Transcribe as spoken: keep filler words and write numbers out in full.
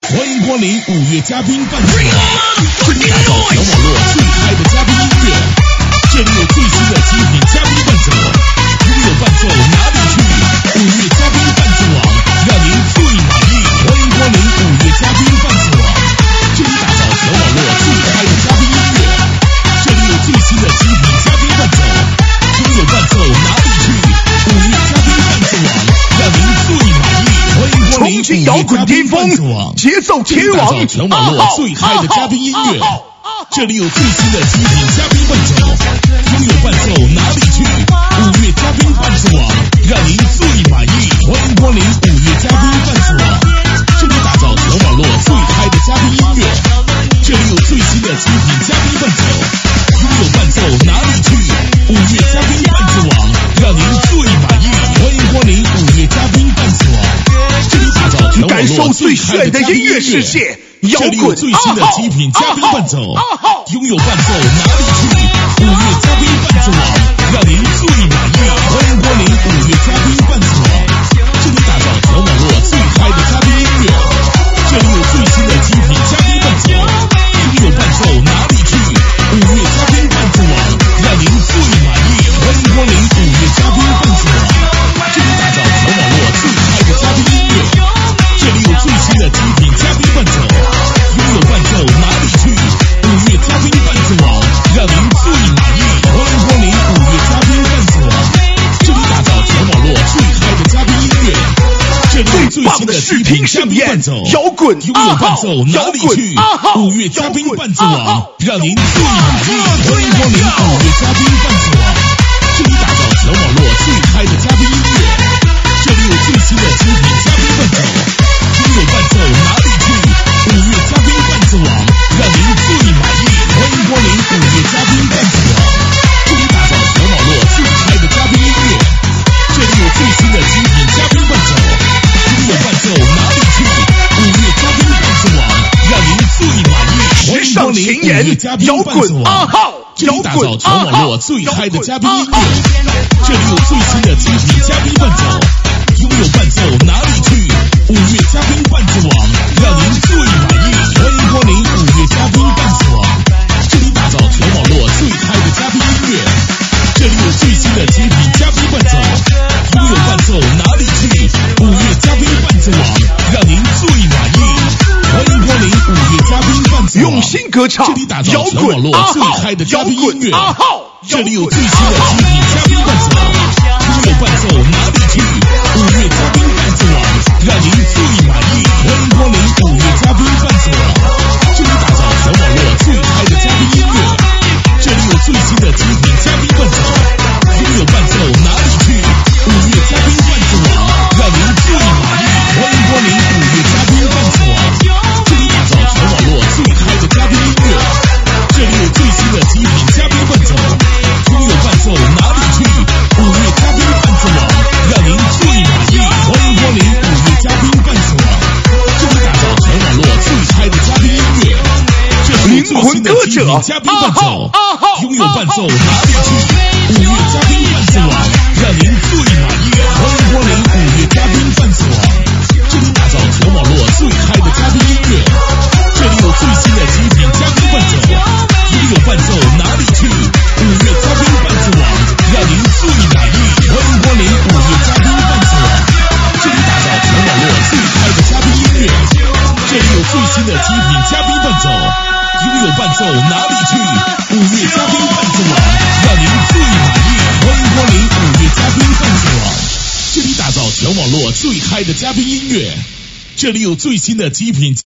欢迎光临五月嘉宾伴奏网，这里打造全网络最嗨的嘉宾音乐，这里有最新的精品嘉宾伴奏，拥有伴奏哪里去？五月嘉宾伴奏网，让您最满意。欢迎光临五月嘉宾伴奏网，这里打造全网络最嗨的嘉宾音乐，这里有最新的精品嘉宾伴奏，拥有伴奏哪里去？五月嘉宾伴奏网，让您最满意。欢迎光临五月摇滚巅峰，节奏天王， 全网络最嗨的嘉宾音乐，这里有最新的精品嘉宾伴奏，拥有伴奏哪里去？五月嘉宾伴奏网，让您最满意。欢迎光临五月嘉宾伴奏网，这里打造全网络最嗨的嘉宾音乐，这里有最新的精品嘉宾伴奏，拥有伴奏哪里去？五月嘉宾伴奏网，让您最满意。欢迎光临五月嘉宾伴奏网，这里打造全网络最炫的音乐世界。摇滚最新的精品嘉宾伴奏，拥有伴奏哪里去？五月嘉宾伴奏网，让您最满意。欢迎光临五月嘉宾伴奏网，这里打造全网络最嗨的嘉宾音乐，这里有最新的精品嘉宾伴奏，拥有伴奏哪里去？五月嘉宾伴奏网，让您最满意。欢迎光临五月嘉宾伴奏网，这里打造全网络最嗨的嘉宾音乐，这里有最新的精品嘉宾伴奏，拥有伴奏哪里去？五月嘉宾伴奏网，让您最满意。欢迎光临五月嘉宾伴奏网，这里打造全网络最嗨的嘉宾音乐，这里有最新的精品嘉宾伴奏， 摇滚拥有伴奏哪里去？五月嘉宾伴奏网，让您最满意。欢迎光临五月嘉宾伴奏网，这里打造全网络最嗨的嘉宾音乐，这里有最新的精品嘉宾伴奏，拥有伴奏哪里去？五月嘉宾伴奏网，让您最满意。欢迎光临五月嘉宾伴奏网，这里打造全网络最嗨的嘉宾音乐，这里有最新的精品嘉宾伴奏，拥有伴奏哪里去？五月嘉宾伴奏网，让您最满意。欢迎光临五月嘉宾伴奏网，这里打造全网络最嗨的嘉宾音乐，这里有最新的精品嘉宾伴奏，拥有伴奏哪里去？五月嘉宾伴奏网，让您最满意。欢迎光临五月嘉宾伴奏网，这里打造全网络最嗨的嘉宾音乐，这里有最新的精品嘉宾伴奏，拥有伴奏哪里去？五月嘉宾伴奏网，让您最满意。欢迎光临五月嘉宾伴奏网， 用心歌唱， 这里打造全网络最嗨的嘉宾音乐，这里有最新的精品嘉宾伴奏，拥有伴奏哪里去？五月嘉宾伴奏网，让您最满意。欢迎光临五月嘉宾伴奏网，这里打造全网络最嗨的嘉宾音乐，这里有最新的精品嘉宾伴奏，拥有伴奏哪里去？五月嘉宾伴奏网，让您最满意。欢迎光临五月嘉宾伴奏网，这里打造全网络最嗨的嘉宾音乐，这里有最新的精品嘉宾伴奏，拥有伴奏哪里去？五月嘉宾伴奏网，让您最满意。欢迎光临五月嘉宾伴奏网，这里打造全网络最嗨的嘉宾音乐，这里有最新的精品嘉宾伴奏，拥有伴奏哪里去？五月嘉宾伴奏网，让您最满意。欢迎光临五月嘉宾伴奏网，这里打造全网络最嗨的嘉宾音乐，这里有最新的精品嘉宾伴奏，拥有伴奏哪里去？五月嘉宾伴奏网，让您最满意。欢迎光临五月嘉宾伴奏网，这里打造全网络最嗨的嘉宾音乐，这里有最新的精品嘉宾伴奏，拥有伴奏哪里去？五月嘉宾伴奏网，让您最满意。欢迎光临五月嘉宾伴奏网，这里打造全网络最嗨的嘉宾音乐，这里有最新的精品